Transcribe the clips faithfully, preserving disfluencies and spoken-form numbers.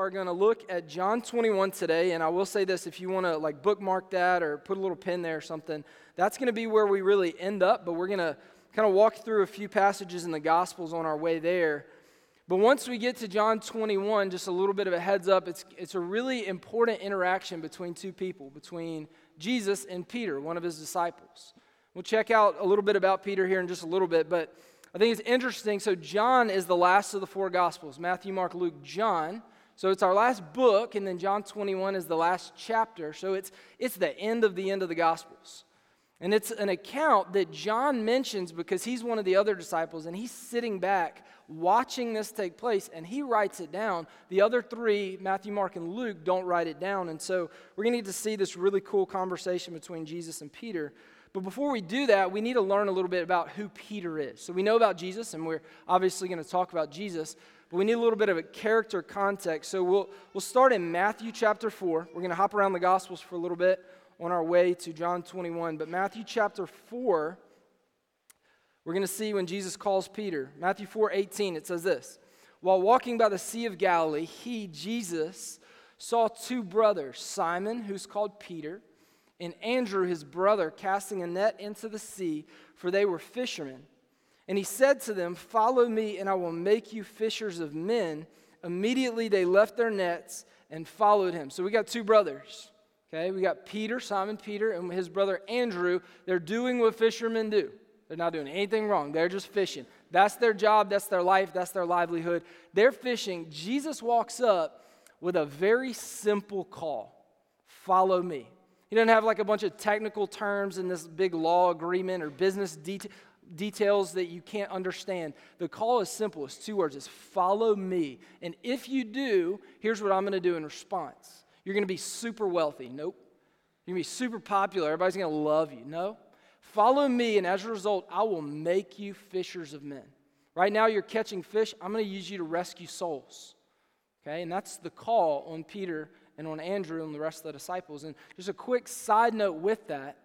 are going to look at John twenty-one today, and I will say this, if you want to like bookmark that or put a little pin there or something, that's going to be where we really end up, but we're going to kind of walk through a few passages in the Gospels on our way there. But once we get to John twenty-one, just a little bit of a heads up, it's, it's a really important interaction between two people, between Jesus and Peter, one of his disciples. We'll check out a little bit about Peter here in just a little bit, but I think it's interesting. So John is the last of the four Gospels, Matthew, Mark, Luke, John. So it's our last book, and then John twenty-one is the last chapter. So it's it's the end of the end of the Gospels. And it's an account that John mentions because he's one of the other disciples, and he's sitting back watching this take place, and he writes it down. The other three, Matthew, Mark, and Luke, don't write it down. And so we're going to get to see this really cool conversation between Jesus and Peter. But before we do that, we need to learn a little bit about who Peter is. So we know about Jesus, and we're obviously going to talk about Jesus, but we need a little bit of a character context. So we'll we'll start in Matthew chapter four. We're going to hop around the Gospels for a little bit on our way to John twenty-one. But Matthew chapter four, we're going to see when Jesus calls Peter. Matthew four eighteen, it says this: "While walking by the Sea of Galilee, he, Jesus, saw two brothers, Simon, who's called Peter, and Andrew, his brother, casting a net into the sea, for they were fishermen. And he said to them, 'Follow me, and I will make you fishers of men.' Immediately they left their nets and followed him." So we got two brothers. Okay, we got Peter, Simon Peter, and his brother Andrew. They're doing what fishermen do. They're not doing anything wrong. They're just fishing. That's their job. That's their life. That's their livelihood. They're fishing. Jesus walks up with a very simple call: follow me. He doesn't have like a bunch of technical terms in this big law agreement or business det- details that you can't understand. The call is simple. It's two words. It's follow me. And if you do, here's what I'm going to do in response. You're going to be super wealthy. Nope. You're going to be super popular. Everybody's going to love you. No. Follow me, and as a result, I will make you fishers of men. Right now you're catching fish. I'm going to use you to rescue souls. Okay, and that's the call on Peter and on Andrew and the rest of the disciples. And just a quick side note with that,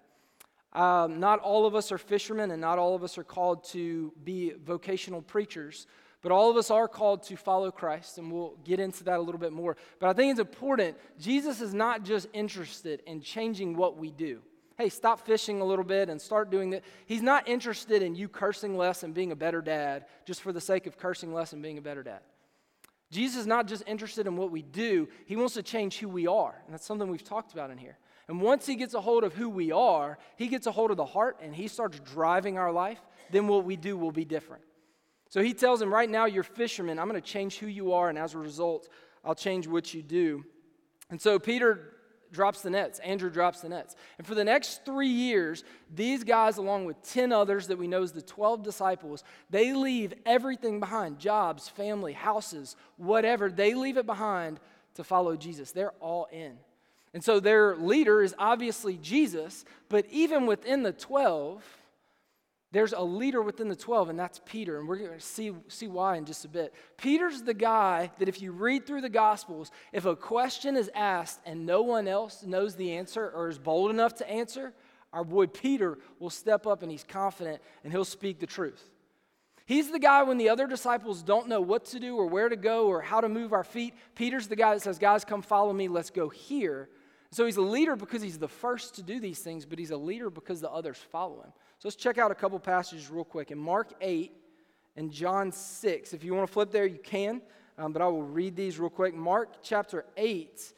um, not all of us are fishermen, and not all of us are called to be vocational preachers, but all of us are called to follow Christ, and we'll get into that a little bit more. But I think it's important, Jesus is not just interested in changing what we do. Hey, stop fishing a little bit and start doing that. He's not interested in you cursing less and being a better dad just for the sake of cursing less and being a better dad. Jesus is not just interested in what we do. He wants to change who we are, and that's something we've talked about in here. And once he gets a hold of who we are, he gets a hold of the heart, and he starts driving our life, then what we do will be different. So he tells him, right now you're fishermen. I'm going to change who you are, and as a result, I'll change what you do. And so Peter drops the nets. Andrew drops the nets. And for the next three years, these guys, along with ten others that we know as the twelve disciples, they leave everything behind: jobs, family, houses, whatever. They leave it behind to follow Jesus. They're all in. And so their leader is obviously Jesus, but even within the twelve, there's a leader within the twelve, and that's Peter, and we're going to see, see why in just a bit. Peter's the guy that if you read through the Gospels, if a question is asked and no one else knows the answer or is bold enough to answer, our boy Peter will step up, and he's confident, and he'll speak the truth. He's the guy when the other disciples don't know what to do or where to go or how to move our feet. Peter's the guy that says, guys, come follow me, let's go here. So he's a leader because he's the first to do these things, but he's a leader because the others follow him. So let's check out a couple passages real quick. In Mark eight and John six, if you want to flip there, you can, um, but I will read these real quick. Mark chapter eight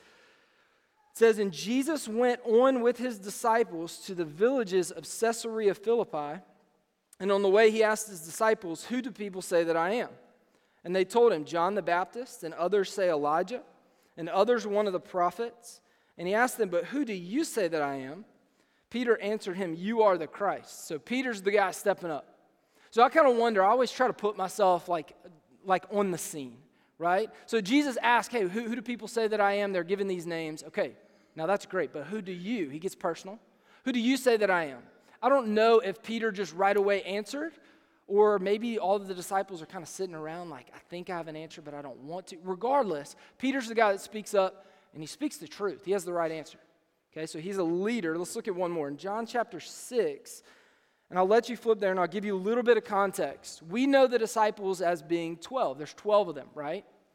says, "And Jesus went on with his disciples to the villages of Caesarea Philippi, and on the way he asked his disciples, 'Who do people say that I am?' And they told him, 'John the Baptist, and others say Elijah, and others one of the prophets.' And he asked them, 'But who do you say that I am?' Peter answered him, 'You are the Christ.'" So Peter's the guy stepping up. So I kind of wonder, I always try to put myself like, like on the scene, right? So Jesus asked, hey, who, who do people say that I am? They're given these names. Okay, now that's great, but who do you? He gets personal. Who do you say that I am? I don't know if Peter just right away answered, or maybe all of the disciples are kind of sitting around like, I think I have an answer, but I don't want to. Regardless, Peter's the guy that speaks up, and he speaks the truth. He has the right answer. Okay, so he's a leader. Let's look at one more. In John chapter six, and I'll let you flip there, and I'll give you a little bit of context. We know the disciples as being twelve. There's twelve of them, right?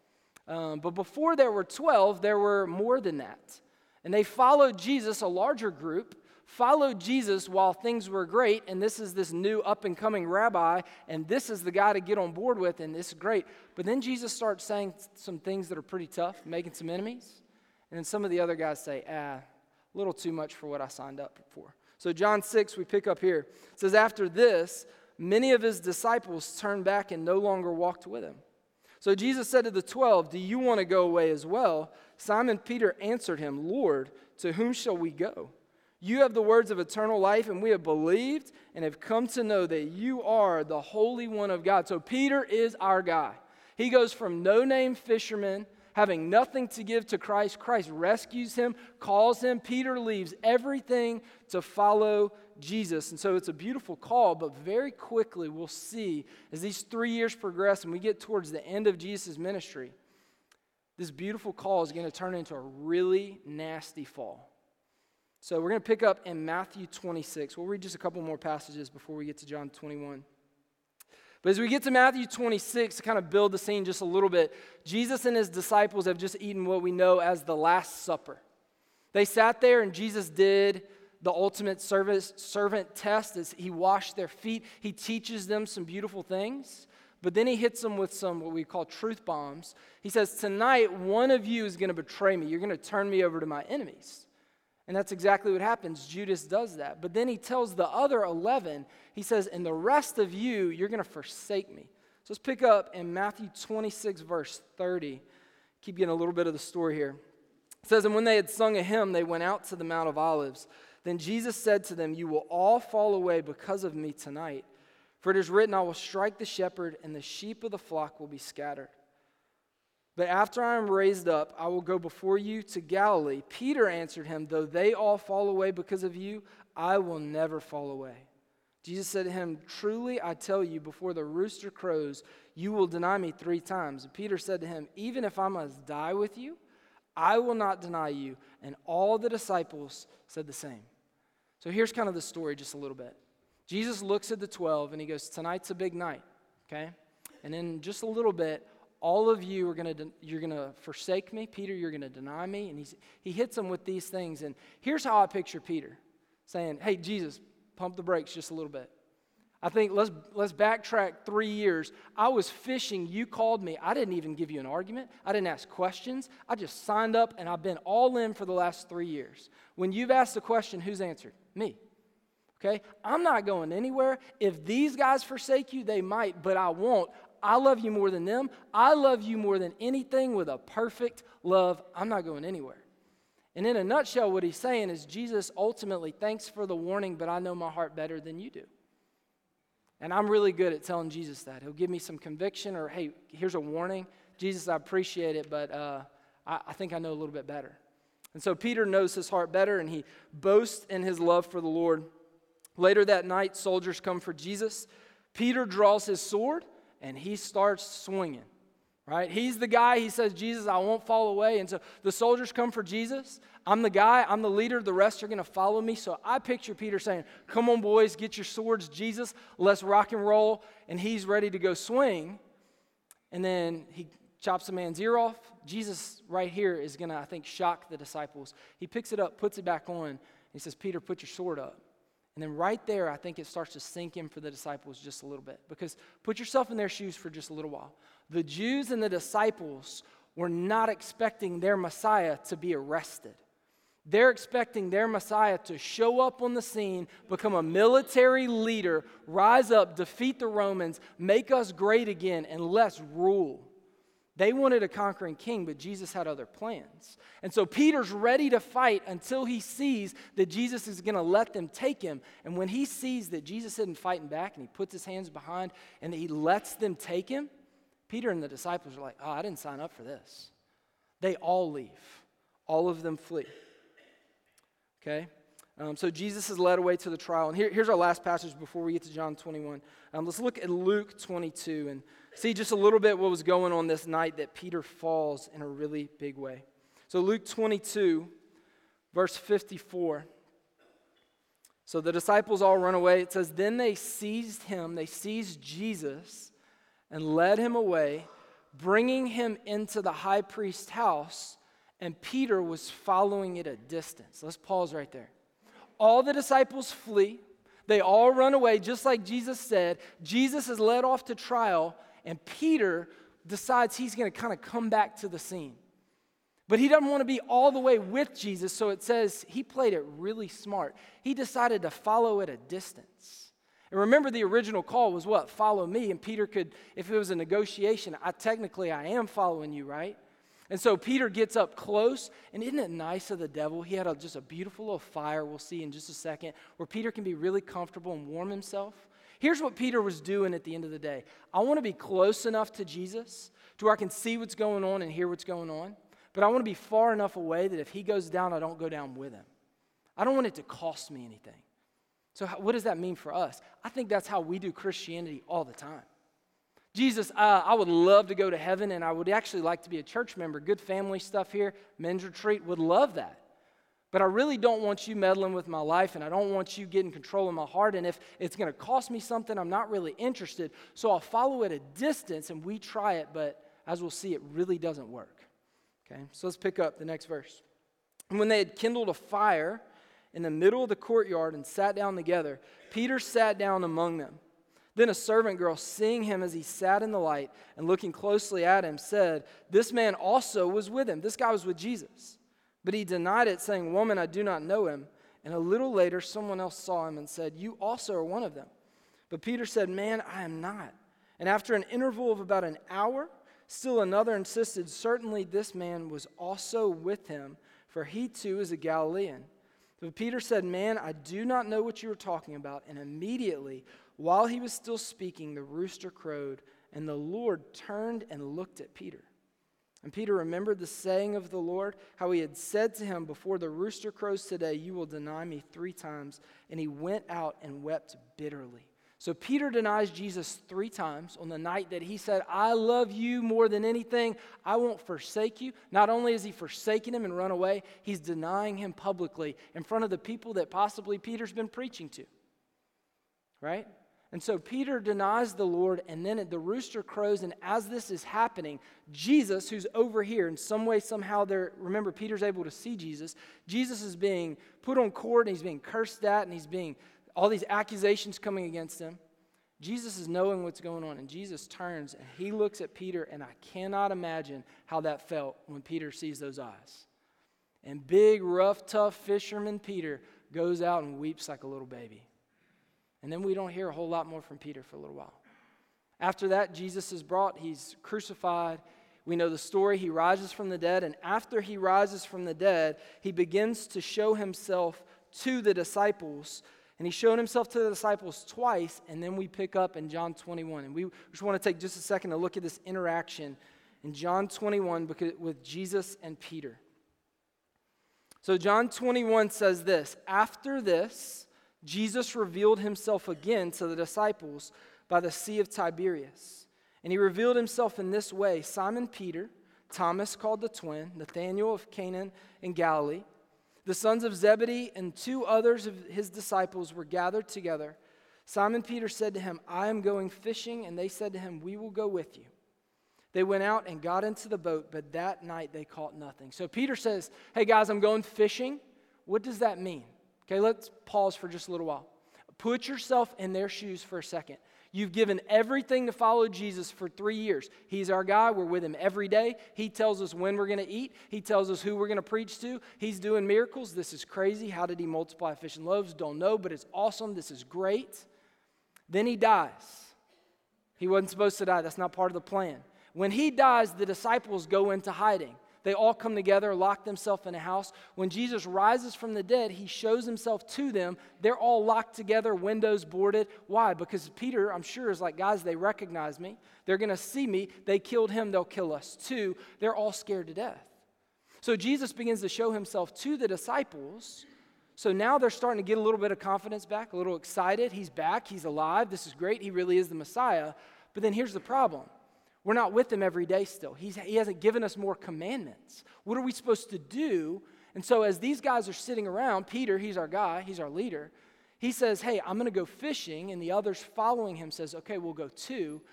Um, but before there were twelve, there were more than that. And they followed Jesus, a larger group, followed Jesus while things were great, and this is this new up-and-coming rabbi, and this is the guy to get on board with, and this is great. But then Jesus starts saying some things that are pretty tough, making some enemies, and then some of the other guys say, ah, a little too much for what I signed up for. So John six, we pick up here. It says, after this, many of his disciples turned back and no longer walked with him. So Jesus said to the twelve, do you want to go away as well? Simon Peter answered him, Lord, to whom shall we go? You have the words of eternal life, and we have believed and have come to know that you are the Holy One of God. So Peter is our guy. He goes from no-name fisherman, having nothing to give to Christ. Christ rescues him, calls him. Peter leaves everything to follow Jesus. And so it's a beautiful call, but very quickly we'll see as these three years progress and we get towards the end of Jesus' ministry, this beautiful call is going to turn into a really nasty fall. So we're going to pick up in Matthew twenty-six. We'll read just a couple more passages before we get to John twenty-one. But as we get to Matthew twenty-six, to kind of build the scene just a little bit, Jesus and his disciples have just eaten what we know as the Last Supper. They sat there and Jesus did the ultimate service, servant test as he washed their feet. He teaches them some beautiful things, but then he hits them with some what we call truth bombs. He says, tonight, one of you is going to betray me. You're going to turn me over to my enemies. And that's exactly what happens. Judas does that. But then he tells the other eleven, he says, and the rest of you, you're going to forsake me. So let's pick up in Matthew twenty-six, verse thirty. Keep getting a little bit of the story here. It says, and when they had sung a hymn, they went out to the Mount of Olives. Then Jesus said to them, you will all fall away because of me tonight. For it is written, I will strike the shepherd, and the sheep of the flock will be scattered. But after I am raised up, I will go before you to Galilee. Peter answered him, though they all fall away because of you, I will never fall away. Jesus said to him, truly I tell you, before the rooster crows, you will deny me three times. And Peter said to him, even if I must die with you, I will not deny you. And all the disciples said the same. So here's kind of the story just a little bit. Jesus looks at the twelve and he goes, tonight's a big night, okay? And in just a little bit, all of you are going to, you're going to forsake me. Peter, you're going to deny me. And he's, he hits them with these things. And here's how I picture Peter saying, hey, Jesus, pump the brakes just a little bit. I think let's, let's backtrack three years. I was fishing. You called me. I didn't even give you an argument. I didn't ask questions. I just signed up and I've been all in for the last three years. When you've asked a question, who's answered? Me. Okay? I'm not going anywhere. If these guys forsake you, they might, but I won't. I love you more than them. I love you more than anything with a perfect love. I'm not going anywhere. And in a nutshell, what he's saying is, Jesus, ultimately, thanks for the warning, but I know my heart better than you do. And I'm really good at telling Jesus that. He'll give me some conviction or, hey, here's a warning. Jesus, I appreciate it, but uh, I, I think I know a little bit better. And so Peter knows his heart better, and he boasts in his love for the Lord. Later that night, soldiers come for Jesus. Peter draws his sword, and he starts swinging, right? He's the guy. He says, Jesus, I won't fall away. And so the soldiers come for Jesus. I'm the guy. I'm the leader. The rest are going to follow me. So I picture Peter saying, come on, boys, get your swords, Jesus. Let's rock and roll. And he's ready to go swing. And then he chops a man's ear off. Jesus right here is going to, I think, shock the disciples. He picks it up, puts it back on. And he says, Peter, put your sword up. And then right there, I think it starts to sink in for the disciples just a little bit. Because put yourself in their shoes for just a little while. The Jews and the disciples were not expecting their Messiah to be arrested. They're expecting their Messiah to show up on the scene, become a military leader, rise up, defeat the Romans, make us great again, and let's rule. They wanted a conquering king, but Jesus had other plans. And so Peter's ready to fight until he sees that Jesus is going to let them take him. And when he sees that Jesus isn't fighting back and he puts his hands behind and he lets them take him, Peter and the disciples are like, oh, I didn't sign up for this. They all leave. All of them flee. Okay? Um, so Jesus is led away to the trial. And here, here's our last passage before we get to John twenty-one. Um, let's look at Luke twenty-two and see just a little bit what was going on this night that Peter falls in a really big way. So Luke twenty-two, verse fifty-four. So the disciples all run away. It says, then they seized him, they seized Jesus, and led him away, bringing him into the high priest's house, and Peter was following at a distance. Let's pause right there. All the disciples flee. They all run away, just like Jesus said. Jesus is led off to trial, and Peter decides he's going to kind of come back to the scene. But he doesn't want to be all the way with Jesus, so it says he played it really smart. He decided to follow at a distance. And remember, the original call was what? Follow me. And Peter could, if it was a negotiation, I technically I am following you, right? And so Peter gets up close, and isn't it nice of the devil? He had a, just a beautiful little fire, we'll see in just a second, where Peter can be really comfortable and warm himself. Here's what Peter was doing at the end of the day. I want to be close enough to Jesus to where I can see what's going on and hear what's going on, but I want to be far enough away that if he goes down, I don't go down with him. I don't want it to cost me anything. So how, what does that mean for us? I think that's how we do Christianity all the time. Jesus, uh, I would love to go to heaven, and I would actually like to be a church member. Good family stuff here, men's retreat, would love that. But I really don't want you meddling with my life, and I don't want you getting control of my heart, and if it's going to cost me something, I'm not really interested. So I'll follow at a distance, and we try it, but as we'll see, it really doesn't work. Okay, so let's pick up the next verse. And when they had kindled a fire in the middle of the courtyard and sat down together, Peter sat down among them. Then a servant girl, seeing him as he sat in the light and looking closely at him, said, "This man also was with him." This guy was with Jesus. But he denied it, saying, "Woman, I do not know him." And a little later, someone else saw him and said, "You also are one of them." But Peter said, "Man, I am not." And after an interval of about an hour, still another insisted, "Certainly this man was also with him, for he too is a Galilean." But Peter said, "Man, I do not know what you are talking about." And immediately, while he was still speaking, the rooster crowed, and the Lord turned and looked at Peter. And Peter remembered the saying of the Lord, how he had said to him, "Before the rooster crows today, you will deny me three times." And he went out and wept bitterly. So Peter denies Jesus three times on the night that he said, "I love you more than anything. I won't forsake you." Not only is he forsaking him and run away, he's denying him publicly in front of the people that possibly Peter's been preaching to. Right? And so Peter denies the Lord, and then the rooster crows, and as this is happening, Jesus, who's over here, in some way, somehow, there. Remember, Peter's able to see Jesus. Jesus is being put on court, and he's being cursed at, and he's being, all these accusations coming against him. Jesus is knowing what's going on, and Jesus turns, and he looks at Peter, and I cannot imagine how that felt when Peter sees those eyes. And big, rough, tough fisherman Peter goes out and weeps like a little baby. And then we don't hear a whole lot more from Peter for a little while. After that, Jesus is brought. He's crucified. We know the story. He rises from the dead. And after he rises from the dead, he begins to show himself to the disciples. And he showed himself to the disciples twice. And then we pick up in John twenty-one. And we just want to take just a second to look at this interaction in John twenty-one with Jesus and Peter. So John twenty-one says this: "After this, Jesus revealed himself again to the disciples by the Sea of Tiberias. And he revealed himself in this way: Simon Peter, Thomas called the twin, Nathanael of Cana in Galilee, the sons of Zebedee, and two others of his disciples were gathered together. Simon Peter said to him, 'I am going fishing.' And they said to him, 'We will go with you.' They went out and got into the boat, but that night they caught nothing." So Peter says, "Hey guys, I'm going fishing." What does that mean? Okay, let's pause for just a little while. Put yourself in their shoes for a second. You've given everything to follow Jesus for three years. He's our guy. We're with him every day. He tells us when we're going to eat. He tells us who we're going to preach to. He's doing miracles. This is crazy. How did he multiply fish and loaves? Don't know, but it's awesome. This is great. Then he dies. He wasn't supposed to die. That's not part of the plan. When he dies, the disciples go into hiding. They all come together, lock themselves in a house. When Jesus rises from the dead, he shows himself to them. They're all locked together, windows boarded. Why? Because Peter, I'm sure, is like, guys, they recognize me. They're going to see me. They killed him. They'll kill us too. They're all scared to death. So Jesus begins to show himself to the disciples. So now they're starting to get a little bit of confidence back, a little excited. He's back. He's alive. This is great. He really is the Messiah. But then here's the problem. We're not with him every day still. He's, he hasn't given us more commandments. What are we supposed to do? And so as these guys are sitting around, Peter, he's our guy, he's our leader, he says, "Hey, I'm going to go fishing," and the others following him says, "Okay, we'll go too."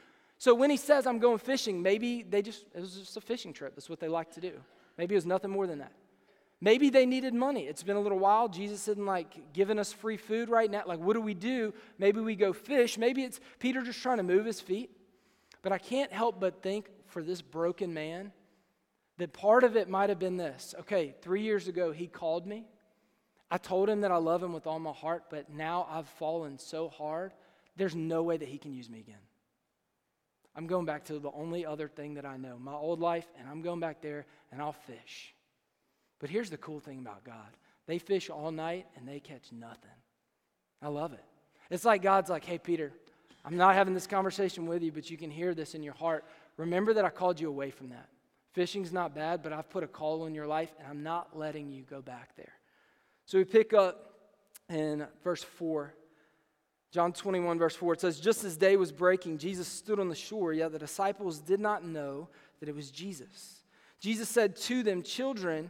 So when he says, I'm going fishing, maybe they just, it was just a fishing trip. That's what they like to do. Maybe it was nothing more than that. Maybe they needed money. It's been a little while. Jesus isn't like giving us free food right now. Like, what do we do? Maybe we go fish. Maybe it's Peter just trying to move his feet. But I can't help but think for this broken man that part of it might have been this. Okay, three years ago, he called me. I told him that I love him with all my heart, but now I've fallen so hard, there's no way that he can use me again. I'm going back to the only other thing that I know, my old life, and I'm going back there, and I'll fish. But here's the cool thing about God. They fish all night, and they catch nothing. I love it. It's like God's like, hey, Peter, I'm not having this conversation with you, but you can hear this in your heart. Remember that I called you away from that. Fishing's not bad, but I've put a call in your life, and I'm not letting you go back there. So we pick up in verse four. John twenty-one, verse four, it says, just as day was breaking, Jesus stood on the shore, yet the disciples did not know that it was Jesus. Jesus said to them, children,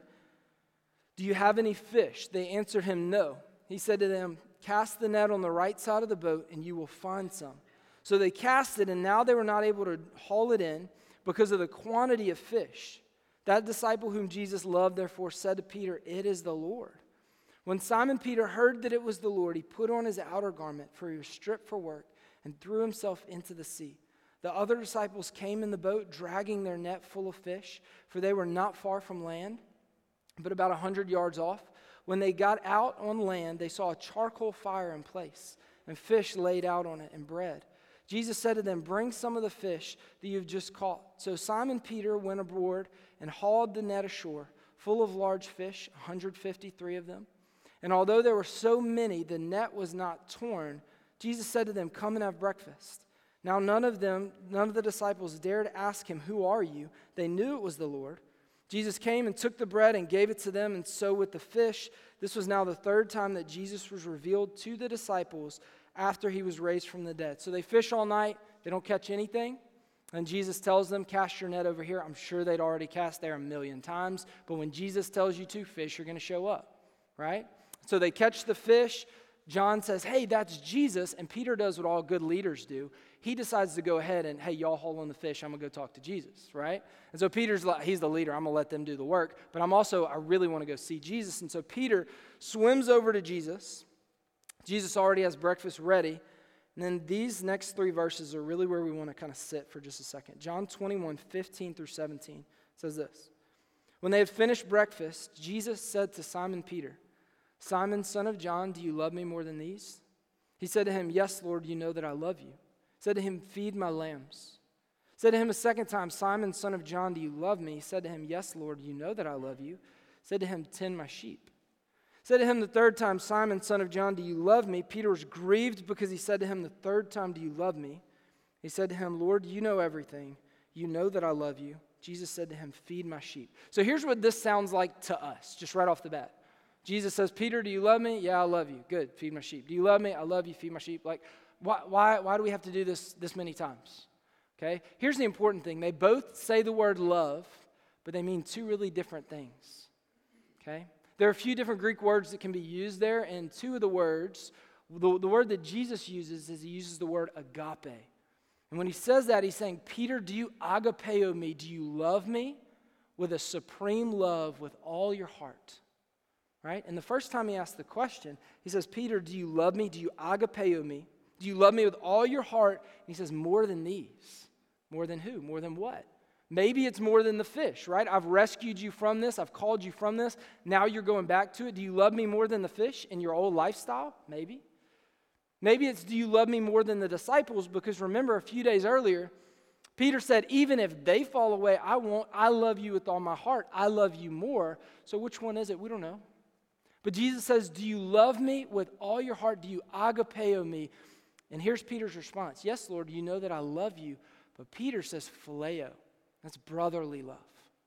do you have any fish? They answered him, no. He said to them, cast the net on the right side of the boat, and you will find some. So they cast it, and now they were not able to haul it in because of the quantity of fish. That disciple whom Jesus loved, therefore, said to Peter, it is the Lord. When Simon Peter heard that it was the Lord, he put on his outer garment, for he was stripped for work, and threw himself into the sea. The other disciples came in the boat, dragging their net full of fish, for they were not far from land, but about a hundred yards off. When they got out on land, they saw a charcoal fire in place, and fish laid out on it, and bread. Jesus said to them, bring some of the fish that you've just caught. So Simon Peter went aboard and hauled the net ashore, full of large fish, one hundred fifty-three of them. And although there were so many, the net was not torn. Jesus said to them, come and have breakfast. Now none of them, none of the disciples dared ask him, who are you? They knew it was the Lord. Jesus came and took the bread and gave it to them, and so with the fish. This was now the third time that Jesus was revealed to the disciples after he was raised from the dead. So they fish all night, they don't catch anything. And Jesus tells them, cast your net over here. I'm sure they'd already cast there a million times, but when Jesus tells you to, fish are going to show up, right? So they catch the fish. John says, hey, that's Jesus. And Peter does what all good leaders do. He decides to go ahead and, hey, y'all haul on the fish. I'm going to go talk to Jesus, right? And so Peter's like, he's the leader. I'm going to let them do the work. But I'm also, I really want to go see Jesus. And so Peter swims over to Jesus. Jesus already has breakfast ready. And then these next three verses are really where we want to kind of sit for just a second. John twenty-one, fifteen through seventeen says this. When they had finished breakfast, Jesus said to Simon Peter, Simon, son of John, do you love me more than these? He said to him, yes, Lord, you know that I love you. Said to him, feed my lambs. Said to him a second time, Simon, son of John, do you love me? He said to him, yes, Lord, you know that I love you. Said to him, tend my sheep. Said to him the third time, Simon, son of John, do you love me? Peter was grieved because he said to him the third time, do you love me? He said to him, Lord, you know everything. You know that I love you. Jesus said to him, feed my sheep. So here's what this sounds like to us, just right off the bat. Jesus says, Peter, do you love me? Yeah, I love you. Good, feed my sheep. Do you love me? I love you, feed my sheep. Like, why, why, why do we have to do this this many times? Okay, here's the important thing. They both say the word love, but they mean two really different things. Okay, there are a few different Greek words that can be used there, and two of the words, the, the word that Jesus uses is he uses the word agape. And when he says that, he's saying, Peter, do you agapeo me? Do you love me with a supreme love with all your heart? Right? And the first time he asked the question, he says, Peter, do you love me? Do you agapeo me? Do you love me with all your heart? And he says, more than these. More than who? More than what? Maybe it's more than the fish, right? I've rescued you from this. I've called you from this. Now you're going back to it. Do you love me more than the fish in your old lifestyle? Maybe. Maybe it's, do you love me more than the disciples? Because remember, a few days earlier, Peter said, even if they fall away, I won't. I love you with all my heart. I love you more. So which one is it? We don't know. But Jesus says, do you love me with all your heart? Do you agapeo me? And here's Peter's response. Yes, Lord, you know that I love you. But Peter says phileo. That's brotherly love.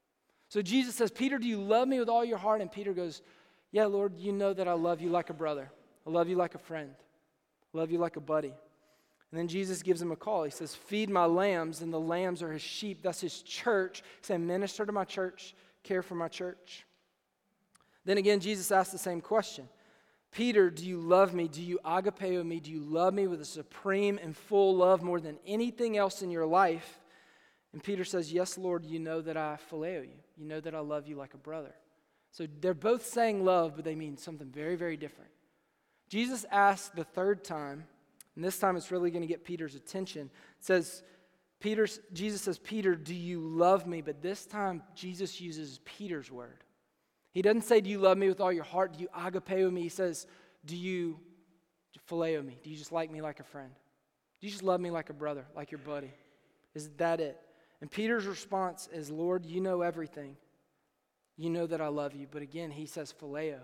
So Jesus says, Peter, do you love me with all your heart? And Peter goes, yeah, Lord, you know that I love you like a brother. I love you like a friend. I love you like a buddy. And then Jesus gives him a call. He says, feed my lambs, and the lambs are his sheep. That's his church. He said, minister to my church, care for my church. Then again, Jesus asked the same question. Peter, do you love me? Do you agapeo me? Do you love me with a supreme and full love more than anything else in your life? And Peter says, yes, Lord, you know that I phileo you. You know that I love you like a brother. So they're both saying love, but they mean something very, very different. Jesus asks the third time, and this time it's really going to get Peter's attention. It says, Peter, Jesus says, Peter, do you love me? But this time Jesus uses Peter's word. He doesn't say, do you love me with all your heart? Do you agapeo me? He says, do you phileo me? Do you just like me like a friend? Do you just love me like a brother, like your buddy? Is that it? And Peter's response is, Lord, you know everything. You know that I love you. But again, he says phileo.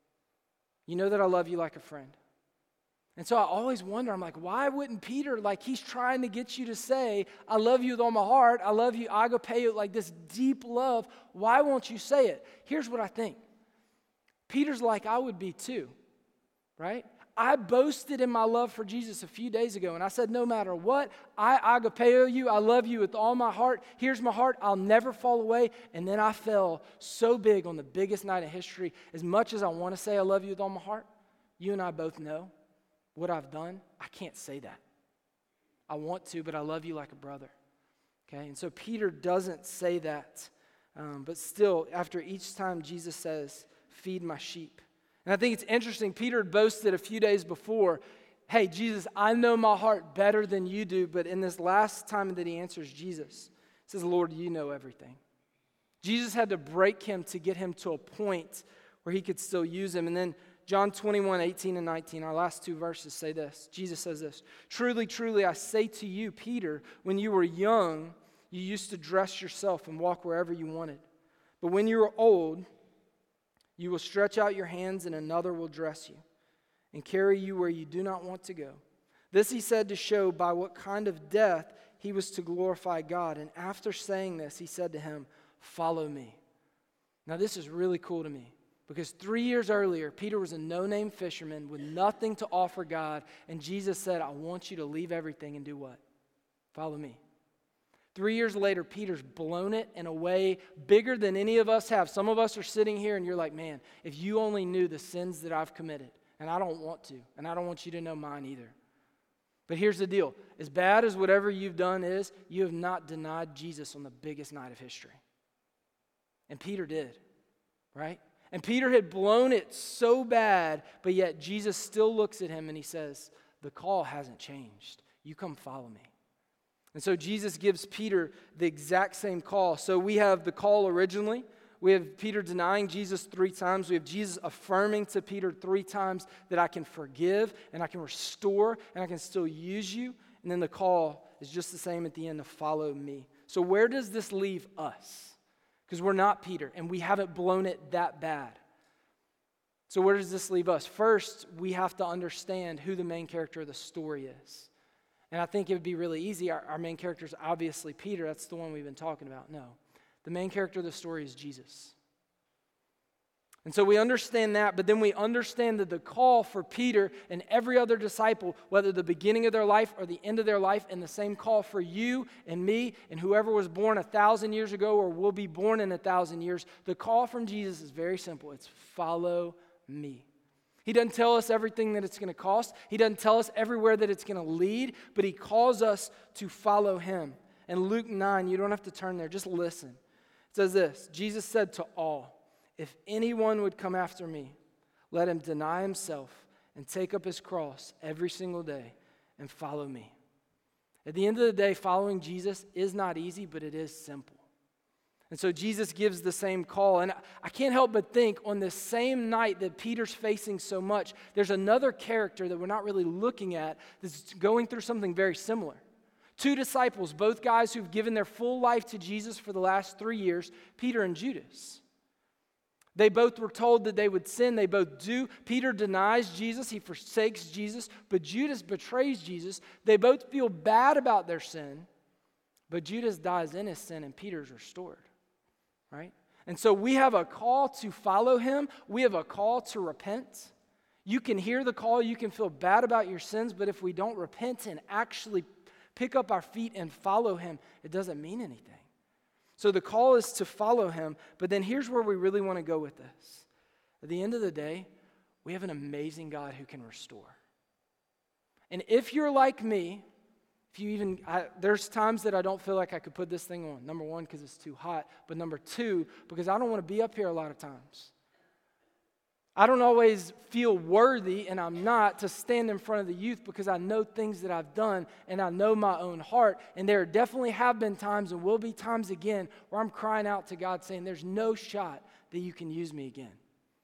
You know that I love you like a friend. And so I always wonder, I'm like, why wouldn't Peter, like he's trying to get you to say, I love you with all my heart, I love you, agapeo, like this deep love, why won't you say it? Here's what I think. Peter's like I would be too, right? I boasted in my love for Jesus a few days ago, and I said, no matter what, I agapeo you, I love you with all my heart, here's my heart, I'll never fall away, and then I fell so big on the biggest night in history. As much as I want to say I love you with all my heart, you and I both know what I've done, I can't say that. I want to, but I love you like a brother. Okay, and so Peter doesn't say that. Um, but still, after each time Jesus says, feed my sheep. And I think it's interesting, Peter had boasted a few days before, hey, Jesus, I know my heart better than you do. But in this last time that he answers Jesus, he says, Lord, you know everything. Jesus had to break him to get him to a point where he could still use him. And then John twenty-one, eighteen and nineteen, our last two verses say this. Jesus says this, truly, truly, I say to you, Peter, when you were young, you used to dress yourself and walk wherever you wanted. But when you are old, you will stretch out your hands and another will dress you and carry you where you do not want to go. This he said to show by what kind of death he was to glorify God. And after saying this, he said to him, follow me. Now this is really cool to me. Because three years earlier, Peter was a no-name fisherman with nothing to offer God. And Jesus said, I want you to leave everything and do what? Follow me. Three years later, Peter's blown it in a way bigger than any of us have. Some of us are sitting here and you're like, man, if you only knew the sins that I've committed. And I don't want to. And I don't want you to know mine either. But here's the deal. As bad as whatever you've done is, you have not denied Jesus on the biggest night of history. And Peter did, right? And Peter had blown it so bad, but yet Jesus still looks at him and he says, the call hasn't changed. You come follow me. And so Jesus gives Peter the exact same call. So we have the call originally. We have Peter denying Jesus three times. We have Jesus affirming to Peter three times that I can forgive and I can restore and I can still use you. And then the call is just the same at the end to follow me. So where does this leave us? Because we're not Peter, and we haven't blown it that bad. So where does this leave us? First, we have to understand who the main character of the story is. And I think it would be really easy. Our, our main character is obviously Peter. That's the one we've been talking about. No. The main character of the story is Jesus. And so we understand that, but then we understand that the call for Peter and every other disciple, whether the beginning of their life or the end of their life, and the same call for you and me and whoever was born a thousand years ago or will be born in a thousand years, the call from Jesus is very simple. It's follow me. He doesn't tell us everything that it's going to cost. He doesn't tell us everywhere that it's going to lead, but he calls us to follow him. And Luke nine, you don't have to turn there, just listen. It says this, Jesus said to all, if anyone would come after me, let him deny himself and take up his cross every single day and follow me. At the end of the day, following Jesus is not easy, but it is simple. And so Jesus gives the same call. And I can't help but think on the same night that Peter's facing so much, there's another character that we're not really looking at that's going through something very similar. Two disciples, both guys who've given their full life to Jesus for the last three years, Peter and Judas. They both were told that they would sin. They both do. Peter denies Jesus. He forsakes Jesus. But Judas betrays Jesus. They both feel bad about their sin. But Judas dies in his sin and Peter's restored. Right? And so we have a call to follow him. We have a call to repent. You can hear the call. You can feel bad about your sins. But if we don't repent and actually pick up our feet and follow him, it doesn't mean anything. So the call is to follow him, but then here's where we really want to go with this. At the end of the day, We have an amazing God who can restore. And if you're like me, if you even, I, there's times that I don't feel like I could put this thing on. Number one, because it's too hot. But number two, because I don't want to be up here a lot of times. I don't always feel worthy, and I'm not, to stand in front of the youth because I know things that I've done and I know my own heart. And there definitely have been times and will be times again where I'm crying out to God saying, there's no shot that you can use me again.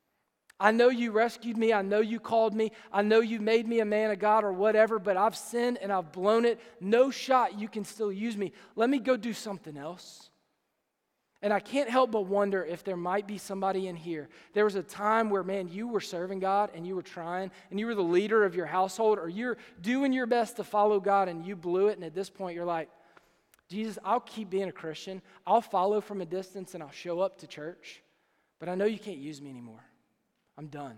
I know you rescued me. I know you called me. I know you made me a man of God or whatever, but I've sinned and I've blown it. No shot you can still use me. Let me go do something else. And I can't help but wonder if there might be somebody in here. There was a time where, man, you were serving God and you were trying and you were the leader of your household, or you're doing your best to follow God and you blew it. And at this point you're like, Jesus, I'll keep being a Christian. I'll follow from a distance and I'll show up to church. But I know you can't use me anymore. I'm done.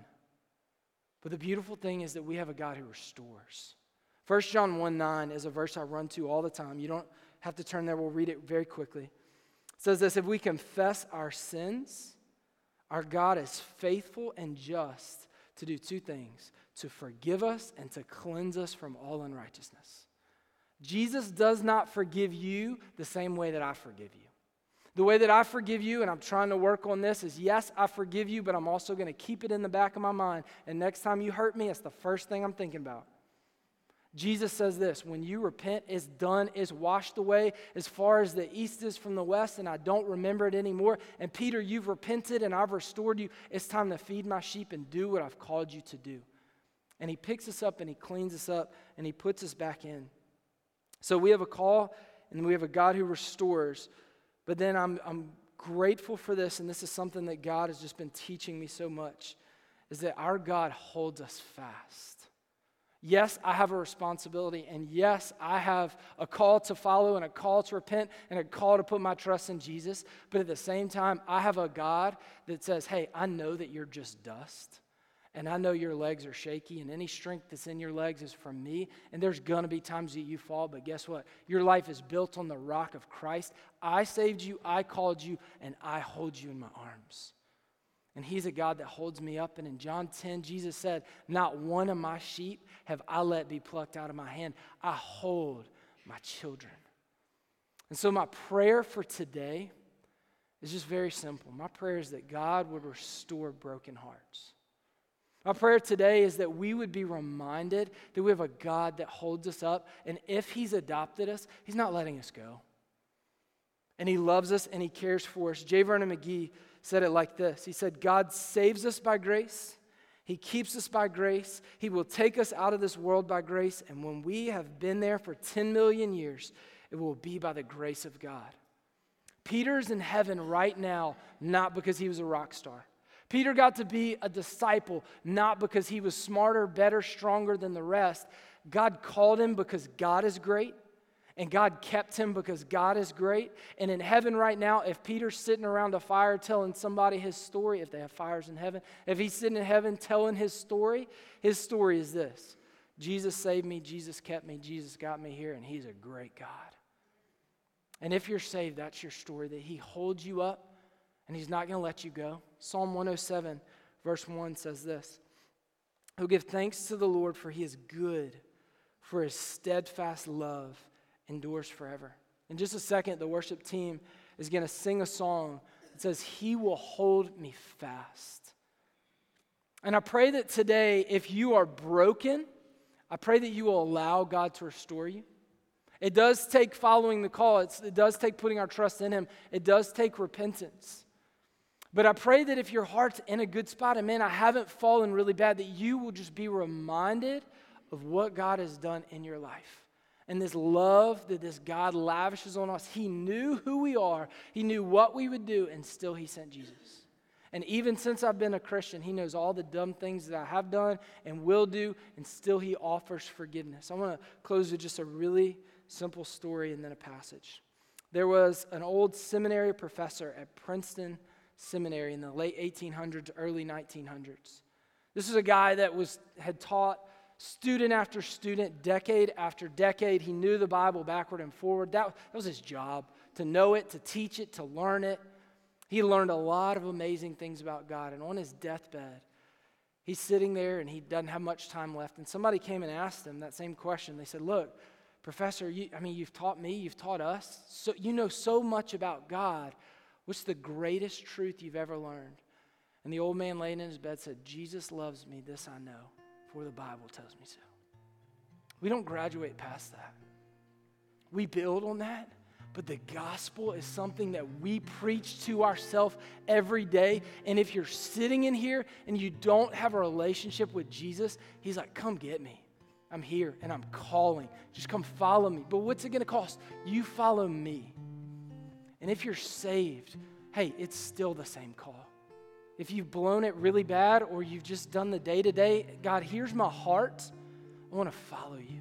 But the beautiful thing is that we have a God who restores. First John one nine is a verse I run to all the time. You don't have to turn there. We'll read it very quickly. It says this: if we confess our sins, our God is faithful and just to do two things: to forgive us and to cleanse us from all unrighteousness. Jesus does not forgive you the same way that I forgive you. The way that I forgive you, and I'm trying to work on this, is yes, I forgive you, but I'm also going to keep it in the back of my mind. And next time you hurt me, it's the first thing I'm thinking about. Jesus says this: when you repent, it's done, it's washed away as far as the east is from the west, and I don't remember it anymore. And Peter, you've repented and I've restored you. It's time to feed my sheep and do what I've called you to do. And he picks us up and he cleans us up and he puts us back in. So we have a call and we have a God who restores. But then I'm I'm grateful for this, and this is something that God has just been teaching me so much, is that our God holds us fast. Yes, I have a responsibility, and yes, I have a call to follow and a call to repent and a call to put my trust in Jesus, but at the same time, I have a God that says, hey, I know that you're just dust. And I know your legs are shaky, and any strength that's in your legs is from me. And there's going to be times that you fall, but guess what? Your life is built on the rock of Christ. I saved you, I called you, and I hold you in my arms. And he's a God that holds me up. And in John ten, Jesus said, not one of my sheep have I let be plucked out of my hand. I hold my children. And so my prayer for today is just very simple. My prayer is that God would restore broken hearts. My prayer today is that we would be reminded that we have a God that holds us up, and if he's adopted us, he's not letting us go. And he loves us and he cares for us. J. Vernon McGee said it like this. He said, God saves us by grace. He keeps us by grace. He will take us out of this world by grace. And when we have been there for ten million years, it will be by the grace of God. Peter's in heaven right now, not because he was a rock star. Peter got to be a disciple, not because he was smarter, better, stronger than the rest. God called him because God is great, and God kept him because God is great. And in heaven right now, if Peter's sitting around a fire telling somebody his story, if they have fires in heaven, if he's sitting in heaven telling his story, his story is this: Jesus saved me, Jesus kept me, Jesus got me here, and he's a great God. And if you're saved, that's your story, that he holds you up, and he's not going to let you go. Psalm one oh seven, verse one says this: "Oh, give thanks to the Lord, for he is good, for his steadfast love endures forever." In just a second, the worship team is going to sing a song that says, "He will hold me fast." And I pray that today, if you are broken, I pray that you will allow God to restore you. It does take following the call. It's, it does take putting our trust in him. It does take repentance. But I pray that if your heart's in a good spot, and man, I haven't fallen really bad, that you will just be reminded of what God has done in your life. And this love that this God lavishes on us. He knew who we are. He knew what we would do, and still he sent Jesus. And even since I've been a Christian, he knows all the dumb things that I have done and will do, and still he offers forgiveness. I want to close with just a really simple story and then a passage. There was an old seminary professor at Princeton Seminary in the late eighteen hundreds, early nineteen hundreds. This is a guy that was had taught student after student, decade after decade. He knew the Bible backward and forward. That, that was his job, to know it, to teach it, to learn it. He learned a lot of amazing things about God. And on his deathbed, He's sitting there and he doesn't have much time left. And somebody came and asked him that same question. They said, look, Professor, you, I mean, you've taught me, you've taught us. So you know so much about God. What's the greatest truth you've ever learned? And the old man laying in his bed said, Jesus loves me, this I know, for the Bible tells me so. We don't graduate past that. We build on that. But the gospel is something that we preach to ourselves every day. And if you're sitting in here and you don't have a relationship with Jesus, he's like, come get me. I'm here and I'm calling. Just come follow me. But what's it going to cost? You follow me. And if you're saved, hey, it's still the same call. If you've blown it really bad or you've just done the day-to-day, God, here's my heart. I want to follow you.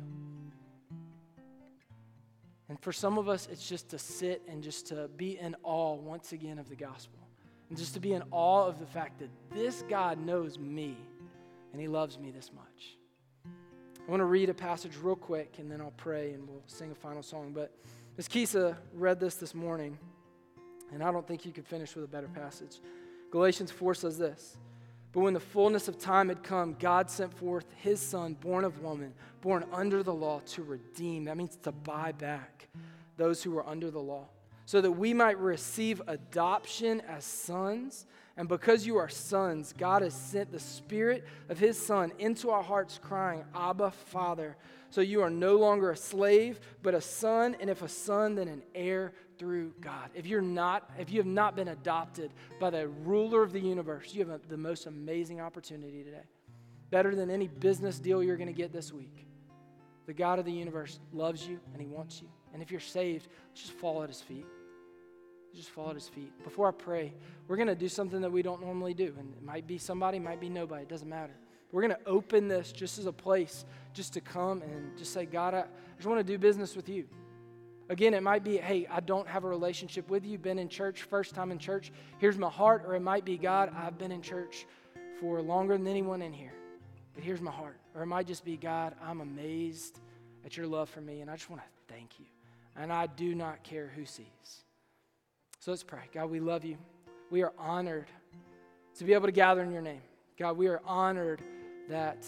And for some of us, it's just to sit and just to be in awe once again of the gospel. And just to be in awe of the fact that this God knows me and he loves me this much. I want to read a passage real quick and then I'll pray and we'll sing a final song. But Miz Kisa read this this morning and I don't think you could finish with a better passage. Galatians four says this, but when the fullness of time had come, God sent forth his son, born of woman, born under the law, to redeem. That means to buy back those who were under the law, so that we might receive adoption as sons. And because you are sons, God has sent the Spirit of his Son into our hearts, crying, Abba, Father. So you are no longer a slave, but a son, and if a son, then an heir through God. If you're not, if you have not been adopted by the ruler of the universe, you have a, the most amazing opportunity today. Better than any business deal you're going to get this week. The God of the universe loves you and he wants you. And if you're saved, just fall at his feet. Just fall at his feet. Before I pray, we're going to do something that we don't normally do. And it might be somebody, it might be nobody. It doesn't matter. We're going to open this just as a place just to come and just say, God, I just want to do business with you. Again, it might be, hey, I don't have a relationship with you, been in church, first time in church, here's my heart. Or it might be, God, I've been in church for longer than anyone in here, but here's my heart. Or it might just be, God, I'm amazed at your love for me, and I just want to thank you. And I do not care who sees. So let's pray. God, we love you. We are honored to be able to gather in your name. God, we are honored that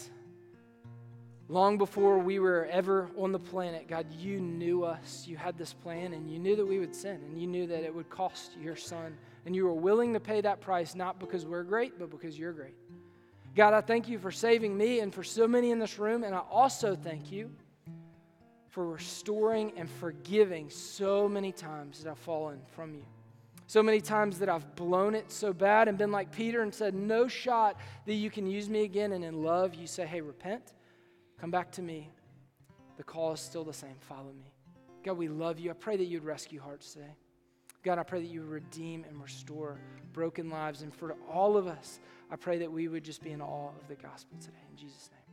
long before we were ever on the planet, God, you knew us. You had this plan, and you knew that we would sin, and you knew that it would cost your son. And you were willing to pay that price, not because we're great, but because you're great. God, I thank you for saving me and for so many in this room, and I also thank you for restoring and forgiving so many times that I've fallen from you. So many times that I've blown it so bad and been like Peter and said, no shot that you can use me again. And in love, you say, hey, repent, come back to me. The call is still the same. Follow me. God, we love you. I pray that you'd rescue hearts today. God, I pray that you would redeem and restore broken lives. And for all of us, I pray that we would just be in awe of the gospel today. In Jesus' name.